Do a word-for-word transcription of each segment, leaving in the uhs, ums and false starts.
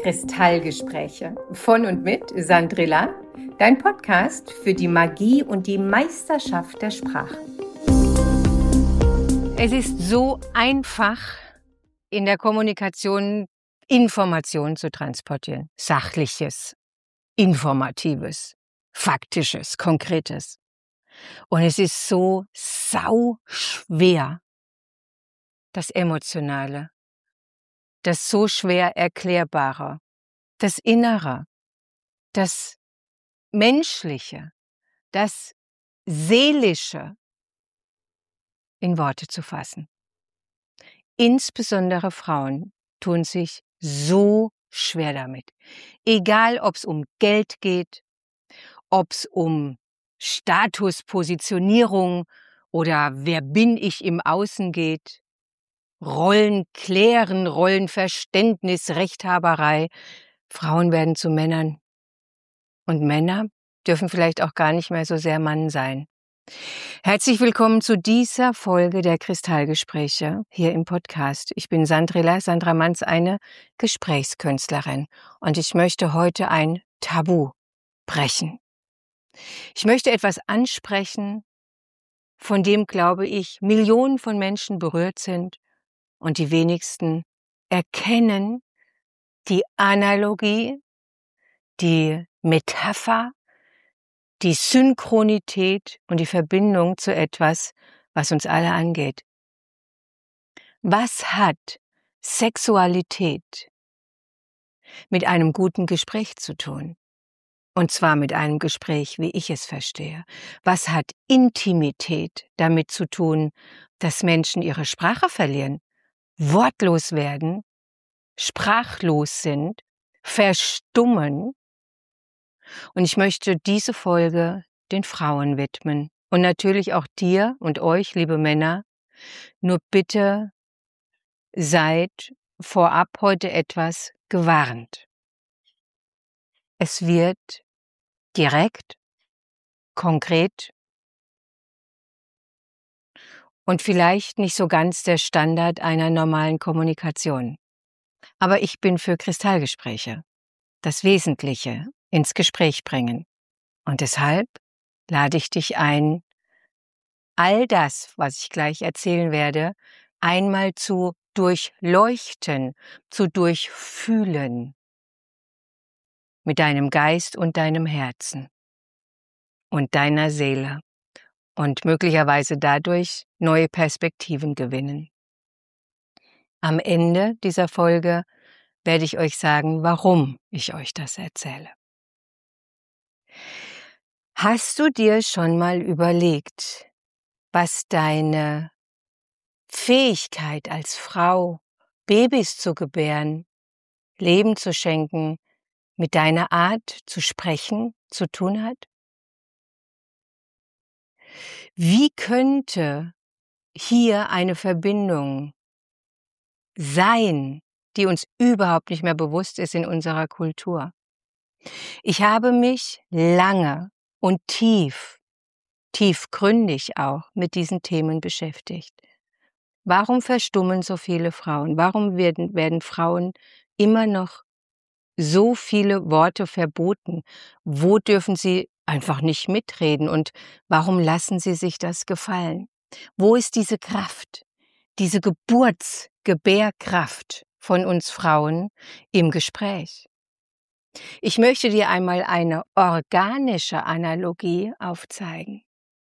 Kristallgespräche von und mit Sandrilla, dein Podcast für die Magie und die Meisterschaft der Sprache. Es ist so einfach, in der Kommunikation Informationen zu transportieren. Sachliches, Informatives, Faktisches, Konkretes. Und es ist so sau schwer, das Emotionale, das so schwer Erklärbare, das Innere, das Menschliche, das Seelische in Worte zu fassen. Insbesondere Frauen tun sich so schwer damit. Egal, ob es um Geld geht, ob es um Status, Positionierung oder wer bin ich im Außen geht, Rollen klären, Rollenverständnis, Rechthaberei. Frauen werden zu Männern. Und Männer dürfen vielleicht auch gar nicht mehr so sehr Mann sein. Herzlich willkommen zu dieser Folge der Kristallgespräche hier im Podcast. Ich bin Sandrilla, Sandra Manz, eine Gesprächskünstlerin. Und ich möchte heute ein Tabu brechen. Ich möchte etwas ansprechen, von dem, glaube ich, Millionen von Menschen berührt sind und die wenigsten erkennen die Analogie, die Metapher, die Synchronität und die Verbindung zu etwas, was uns alle angeht. Was hat Sexualität mit einem guten Gespräch zu tun? Und zwar mit einem Gespräch, wie ich es verstehe. Was hat Intimität damit zu tun, dass Menschen ihre Sprache verlieren, wortlos werden, sprachlos sind, verstummen? Und ich möchte diese Folge den Frauen widmen. Und natürlich auch dir und euch, liebe Männer. Nur bitte seid vorab heute etwas gewarnt. Es wird direkt, konkret und vielleicht nicht so ganz der Standard einer normalen Kommunikation. Aber ich bin für Kristallgespräche, das Wesentliche ins Gespräch bringen. Und deshalb lade ich dich ein, all das, was ich gleich erzählen werde, einmal zu durchleuchten, zu durchfühlen mit deinem Geist und deinem Herzen und deiner Seele und möglicherweise dadurch neue Perspektiven gewinnen. Am Ende dieser Folge werde ich euch sagen, warum ich euch das erzähle. Hast du dir schon mal überlegt, was deine Fähigkeit als Frau, Babys zu gebären, Leben zu schenken, mit deiner Art zu sprechen zu tun hat? Wie könnte hier eine Verbindung sein, die uns überhaupt nicht mehr bewusst ist in unserer Kultur? Ich habe mich lange und tief, tiefgründig auch mit diesen Themen beschäftigt. Warum verstummen so viele Frauen? Warum werden, werden Frauen immer noch so viele Worte verboten? Wo dürfen sie einfach nicht mitreden? Und warum lassen sie sich das gefallen? Wo ist diese Kraft, diese Geburtsgebärkraft von uns Frauen im Gespräch? Ich möchte dir einmal eine organische Analogie aufzeigen.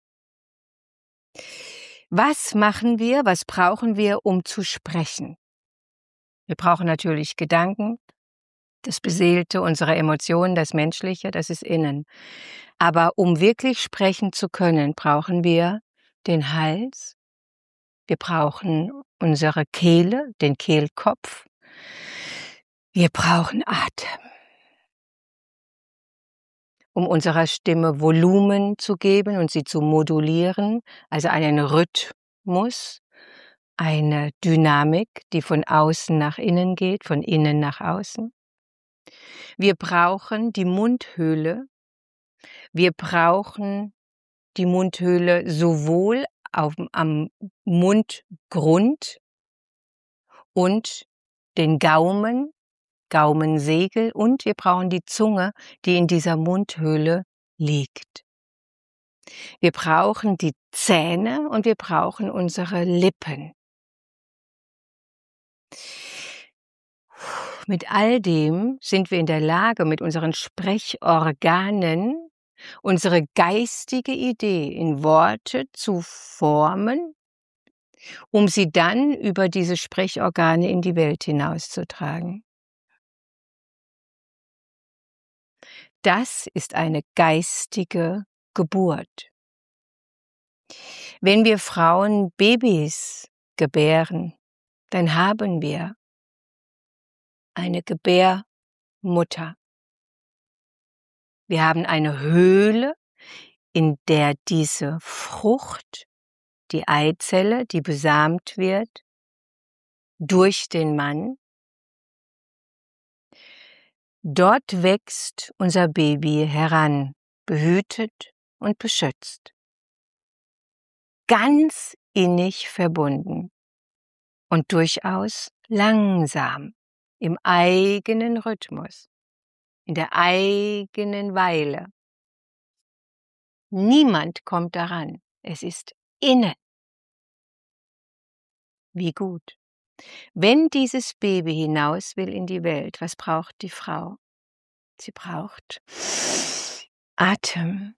Was machen wir, was brauchen wir, um zu sprechen? Wir brauchen natürlich Gedanken, das Beseelte, unsere Emotionen, das Menschliche, das ist innen. Aber um wirklich sprechen zu können, brauchen wir den Hals, wir brauchen unsere Kehle, den Kehlkopf, wir brauchen Atem, um unserer Stimme Volumen zu geben und sie zu modulieren, also einen Rhythmus, eine Dynamik, die von außen nach innen geht, von innen nach außen. Wir brauchen die Mundhöhle. Wir brauchen die Mundhöhle sowohl auf, am Mundgrund und den Gaumen, Gaumensegel und wir brauchen die Zunge, die in dieser Mundhöhle liegt. Wir brauchen die Zähne und wir brauchen unsere Lippen. Mit all dem sind wir in der Lage, mit unseren Sprechorganen unsere geistige Idee in Worte zu formen, um sie dann über diese Sprechorgane in die Welt hinauszutragen. Das ist eine geistige Geburt. Wenn wir Frauen Babys gebären, dann haben wir eine Gebärmutter. Wir haben eine Höhle, in der diese Frucht, die Eizelle, die besamt wird, durch den Mann. Dort wächst unser Baby heran, behütet und beschützt. Ganz innig verbunden und durchaus langsam, im eigenen Rhythmus, in der eigenen Weile. Niemand kommt daran, es ist innen. Wie gut. Wenn dieses Baby hinaus will in die Welt, was braucht die Frau? Sie braucht Atem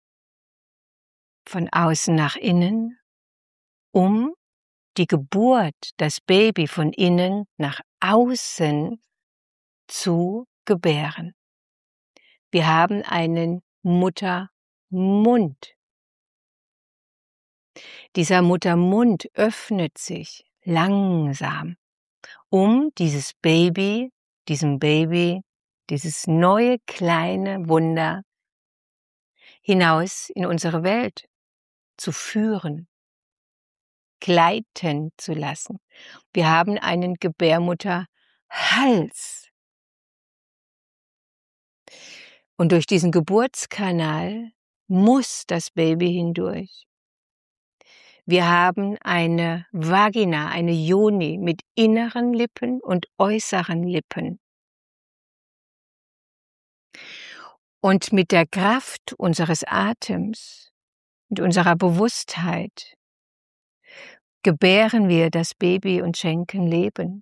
von außen nach innen, um die Geburt, das Baby von innen nach außen zu gebären. Wir haben einen Muttermund. Dieser Muttermund öffnet sich langsam, um dieses Baby, diesem Baby, dieses neue kleine Wunder hinaus in unsere Welt zu führen, gleiten zu lassen. Wir haben einen Gebärmutterhals. Und durch diesen Geburtskanal muss das Baby hindurch. Wir haben eine Vagina, eine Yoni mit inneren Lippen und äußeren Lippen. Und mit der Kraft unseres Atems, mit unserer Bewusstheit, gebären wir das Baby und schenken Leben.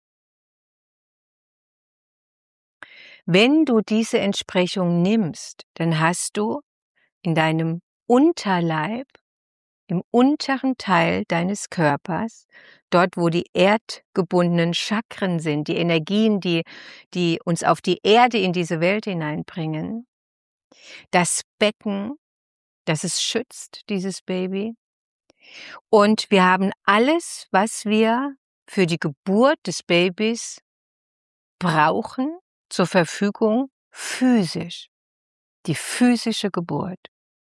Wenn du diese Entsprechung nimmst, dann hast du in deinem Unterleib, im unteren Teil deines Körpers, dort wo die erdgebundenen Chakren sind, die Energien, die, die uns auf die Erde in diese Welt hineinbringen, das Becken, das es schützt, dieses Baby. Und wir haben alles, was wir für die Geburt des Babys brauchen, zur Verfügung, physisch. Die physische Geburt.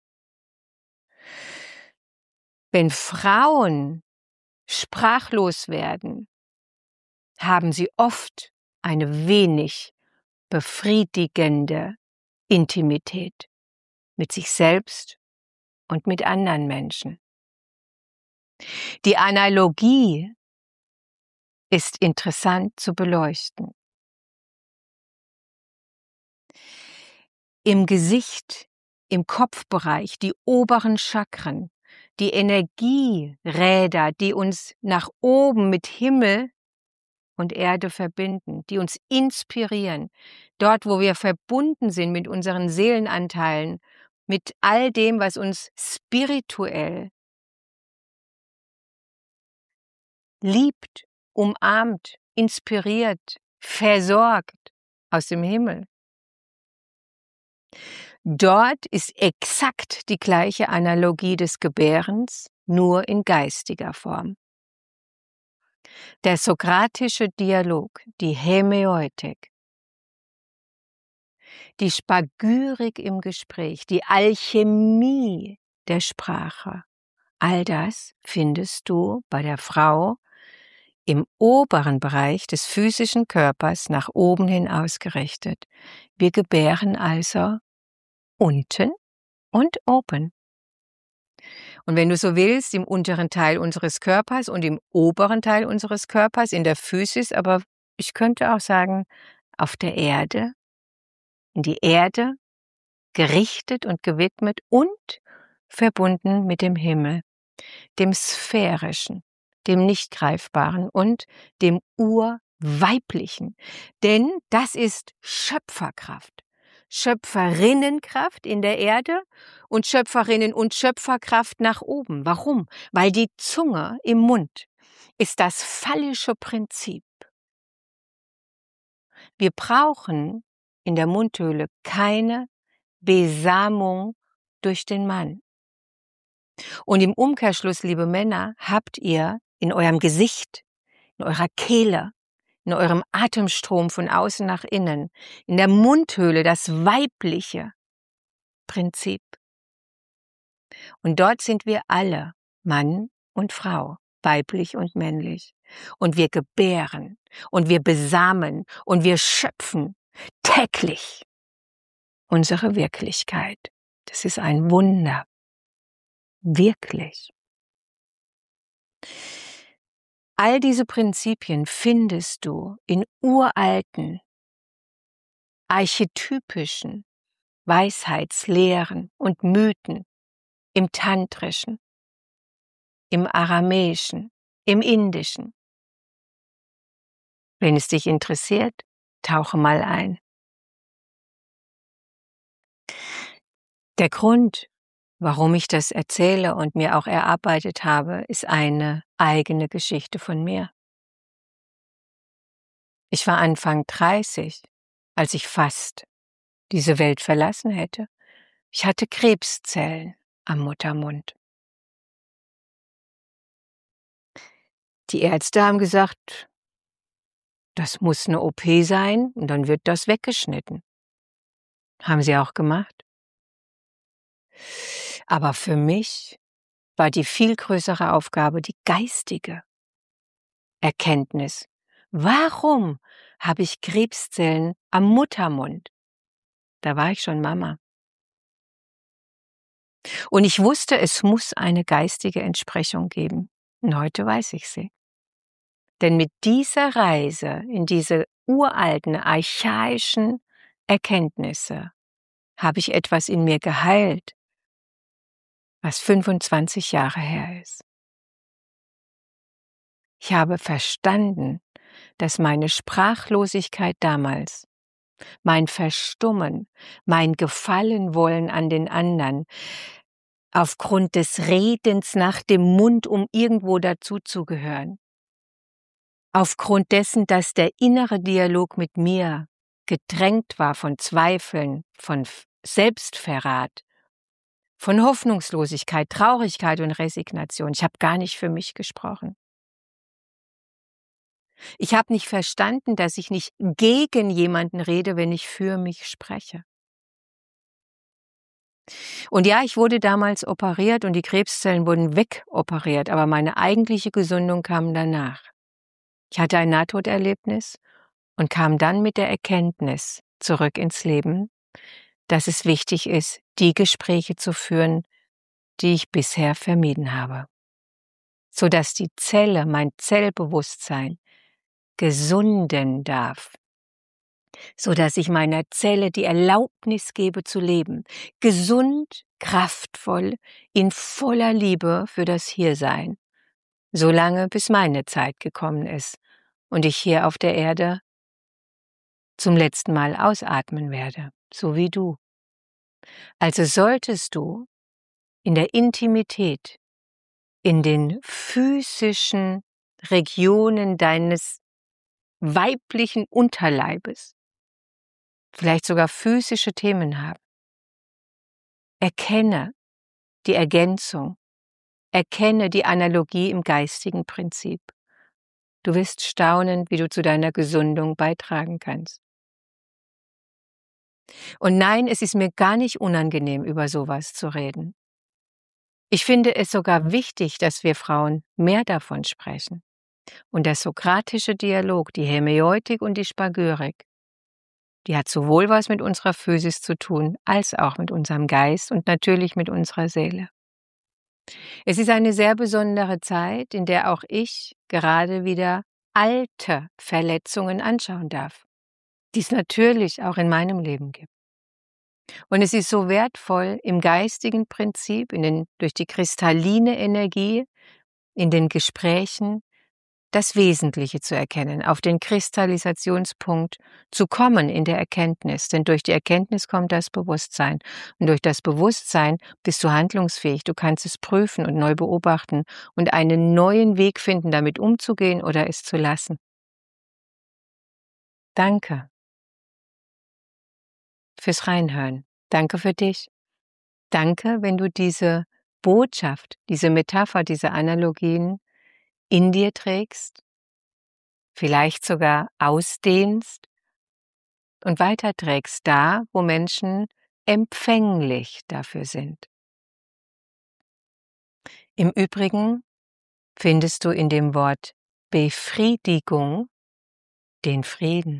Wenn Frauen sprachlos werden, haben sie oft eine wenig befriedigende Intimität mit sich selbst und mit anderen Menschen. Die Analogie ist interessant zu beleuchten. Im Gesicht, im Kopfbereich, die oberen Chakren, die Energieräder, die uns nach oben mit Himmel und Erde verbinden, die uns inspirieren, dort, wo wir verbunden sind mit unseren Seelenanteilen, mit all dem, was uns spirituell liebt, umarmt, inspiriert, versorgt aus dem Himmel. Dort ist exakt die gleiche Analogie des Gebärens, nur in geistiger Form. Der sokratische Dialog, die Hämeutik, die Spagyrik im Gespräch, die Alchemie der Sprache, all das findest du bei der Frau im oberen Bereich des physischen Körpers nach oben hin ausgerichtet. Wir gebären also unten und oben. Und wenn du so willst, im unteren Teil unseres Körpers und im oberen Teil unseres Körpers, in der Physis, aber ich könnte auch sagen, auf der Erde, in die Erde, gerichtet und gewidmet und verbunden mit dem Himmel, dem Sphärischen, dem Nicht-Greifbaren und dem Urweiblichen. Denn das ist Schöpferkraft. Schöpferinnenkraft in der Erde und Schöpferinnen- und Schöpferkraft nach oben. Warum? Weil die Zunge im Mund ist das phallische Prinzip. Wir brauchen in der Mundhöhle keine Besamung durch den Mann. Und im Umkehrschluss, liebe Männer, habt ihr in eurem Gesicht, in eurer Kehle, in eurem Atemstrom von außen nach innen, in der Mundhöhle das weibliche Prinzip. Und dort sind wir alle, Mann und Frau, weiblich und männlich. Und wir gebären und wir besamen und wir schöpfen täglich unsere Wirklichkeit. Das ist ein Wunder. Wirklich. All diese Prinzipien findest du in uralten, archetypischen Weisheitslehren und Mythen, im Tantrischen, im Aramäischen, im Indischen. Wenn es dich interessiert, tauche mal ein. Der Grund, warum ich das erzähle und mir auch erarbeitet habe, ist eine eigene Geschichte von mir. Ich war Anfang dreißig, als ich fast diese Welt verlassen hätte. Ich hatte Krebszellen am Muttermund. Die Ärzte haben gesagt, das muss eine O P sein und dann wird das weggeschnitten. Haben sie auch gemacht. Aber für mich war die viel größere Aufgabe die geistige Erkenntnis. Warum habe ich Krebszellen am Muttermund? Da war ich schon Mama. Und ich wusste, es muss eine geistige Entsprechung geben. Und heute weiß ich sie. Denn mit dieser Reise in diese uralten, archaischen Erkenntnisse habe ich etwas in mir geheilt, was fünfundzwanzig Jahre her ist. Ich habe verstanden, dass meine Sprachlosigkeit damals, mein Verstummen, mein Gefallenwollen an den anderen, aufgrund des Redens nach dem Mund, um irgendwo dazuzugehören, aufgrund dessen, dass der innere Dialog mit mir gedrängt war von Zweifeln, von Selbstverrat, von Hoffnungslosigkeit, Traurigkeit und Resignation. Ich habe gar nicht für mich gesprochen. Ich habe nicht verstanden, dass ich nicht gegen jemanden rede, wenn ich für mich spreche. Und ja, ich wurde damals operiert und die Krebszellen wurden wegoperiert, aber meine eigentliche Gesundung kam danach. Ich hatte ein Nahtoderlebnis und kam dann mit der Erkenntnis zurück ins Leben, dass es wichtig ist, die Gespräche zu führen, die ich bisher vermieden habe, sodass die Zelle, mein Zellbewusstsein, gesunden darf, sodass ich meiner Zelle die Erlaubnis gebe zu leben, gesund, kraftvoll, in voller Liebe für das Hiersein, solange bis meine Zeit gekommen ist und ich hier auf der Erde zum letzten Mal ausatmen werde, so wie du. Also solltest du in der Intimität, in den physischen Regionen deines weiblichen Unterleibes, vielleicht sogar physische Themen haben. Erkenne die Ergänzung, erkenne die Analogie im geistigen Prinzip. Du wirst staunen, wie du zu deiner Gesundung beitragen kannst. Und nein, es ist mir gar nicht unangenehm, über sowas zu reden. Ich finde es sogar wichtig, dass wir Frauen mehr davon sprechen. Und der sokratische Dialog, die Hämäeutik und die Spagyrik, die hat sowohl was mit unserer Physis zu tun, als auch mit unserem Geist und natürlich mit unserer Seele. Es ist eine sehr besondere Zeit, in der auch ich gerade wieder alte Verletzungen anschauen darf. die es natürlich auch in meinem Leben gibt. Und es ist so wertvoll, im geistigen Prinzip, in den, durch die kristalline Energie, in den Gesprächen, das Wesentliche zu erkennen, auf den Kristallisationspunkt zu kommen in der Erkenntnis. Denn durch die Erkenntnis kommt das Bewusstsein. Und durch das Bewusstsein bist du handlungsfähig. Du kannst es prüfen und neu beobachten und einen neuen Weg finden, damit umzugehen oder es zu lassen. Danke fürs Reinhören. Danke für dich. Danke, wenn du diese Botschaft, diese Metapher, diese Analogien in dir trägst, vielleicht sogar ausdehnst und weiterträgst da, wo Menschen empfänglich dafür sind. Im Übrigen findest du in dem Wort Befriedigung den Frieden.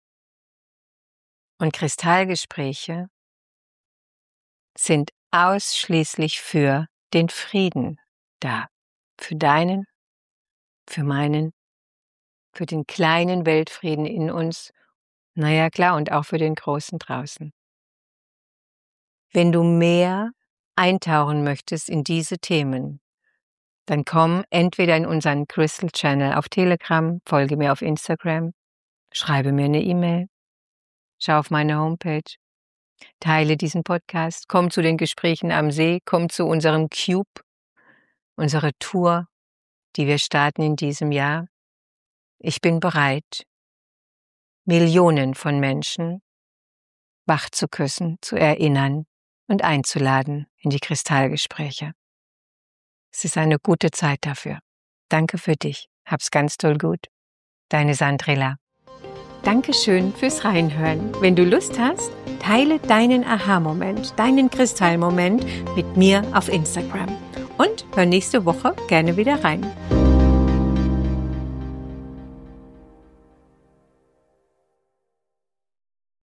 Und Kristallgespräche sind ausschließlich für den Frieden da. Für deinen, für meinen, für den kleinen Weltfrieden in uns, naja klar, und auch für den großen draußen. Wenn du mehr eintauchen möchtest in diese Themen, dann komm entweder in unseren Crystal Channel auf Telegram, folge mir auf Instagram, schreibe mir eine E-Mail, schau auf meine Homepage, teile diesen Podcast, komm zu den Gesprächen am See, komm zu unserem Cube, unsere Tour, die wir starten in diesem Jahr. Ich bin bereit, Millionen von Menschen wach zu küssen, zu erinnern und einzuladen in die Kristallgespräche. Es ist eine gute Zeit dafür. Danke für dich. Hab's ganz toll gut. Deine Sandrilla. Dankeschön fürs Reinhören. Wenn du Lust hast, teile deinen Aha-Moment, deinen Kristallmoment mit mir auf Instagram. Und hör nächste Woche gerne wieder rein.